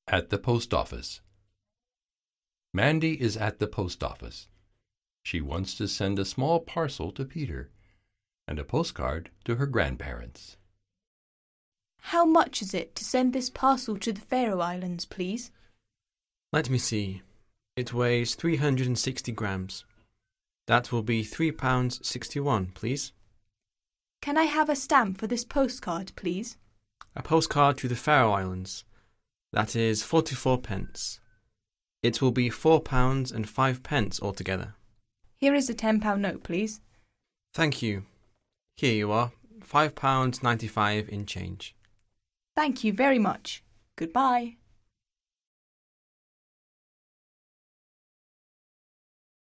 At the post office. Mandy is at the post office. She wants to send a small parcel to Peter and a postcard to her grandparents. How much is it to send this parcel to the Faroe Islands, please? Let me see. It weighs 360 grams. That will be £3.61, please. Can I have a stamp for this postcard, please? A postcard to the Faroe Islands. That is 44 pence. It will be £4 and 5 pence altogether. Here is a £10 note, please. Thank you. Here you are, £5.95 in change. Thank you very much. Goodbye.